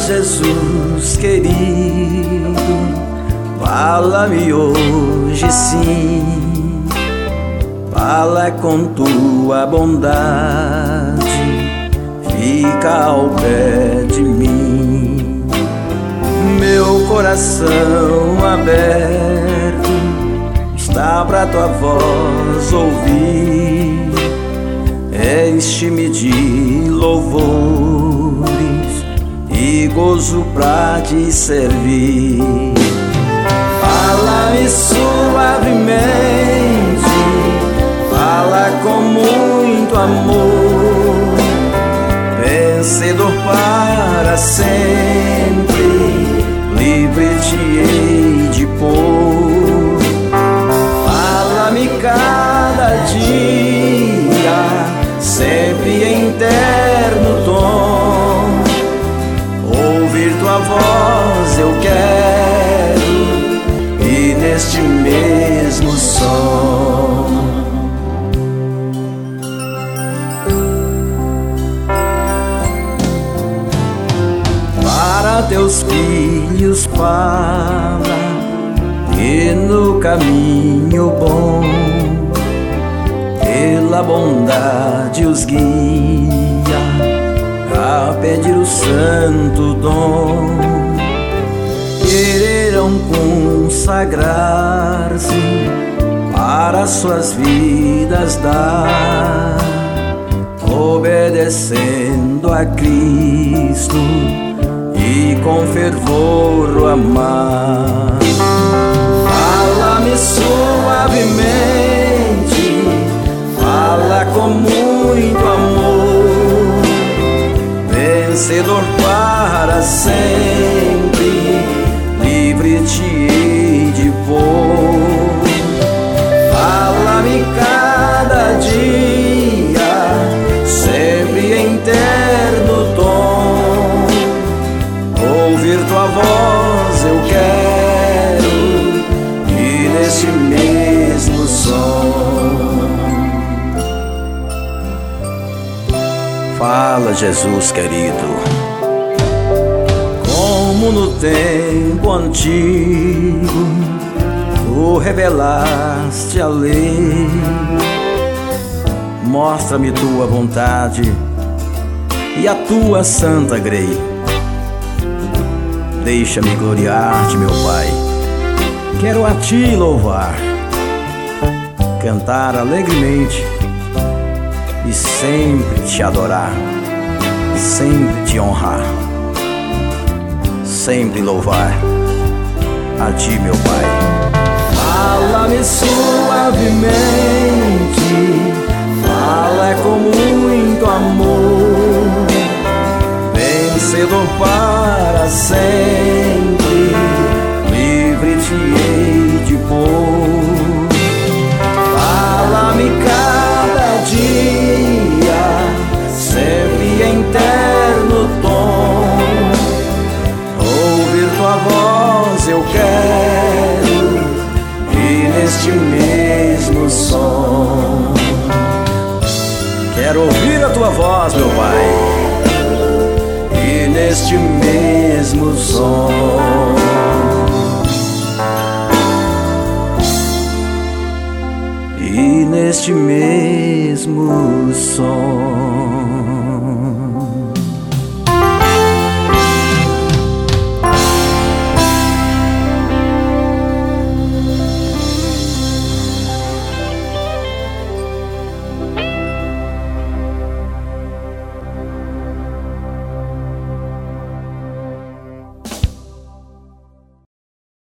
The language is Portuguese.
Jesus querido, fala-me hoje sim, fala com tua bondade, fica ao pé de mim. Meu coração aberto está pra tua voz ouvir, enche-me de louvores e gozo pra te servir. Fala-me suavemente, fala com muito amor, vencedor para sempre, livre te hei de pôr. Fala-me cada dia, sempre em terno tom, ouvir tua voz eu quero, e neste mesmo som. Para teus filhos fala, e no caminho bom pela bondade os guia a pedir o santo dom. Quererão consagrar-se para suas vidas dar, obedecendo a Cristo e com fervor o amar. Fala-me suavemente, fala com muito amor, vencedor para sempre, livre te hei de pôr. Fala-me cada dia, sempre em terno tom, ouvir tua voz eu quero, e neste mesmo som. Fala, Jesus querido, como no tempo antigo tu revelaste a lei. Mostra-me tua vontade e a tua santa grei. Deixa-me gloriar-te, meu Pai, quero a ti louvar, cantar alegremente e sempre te adorar, sempre te honrar, sempre louvar a ti, meu Pai. Fala-me suavemente, fala com muito amor, vencedor para sempre, livre te hei de pôr. Fala-me cada dia, sempre em terno tom, ouvir tua voz eu quero, e neste mesmo som. Quero ouvir a tua voz, meu Pai, e neste mesmo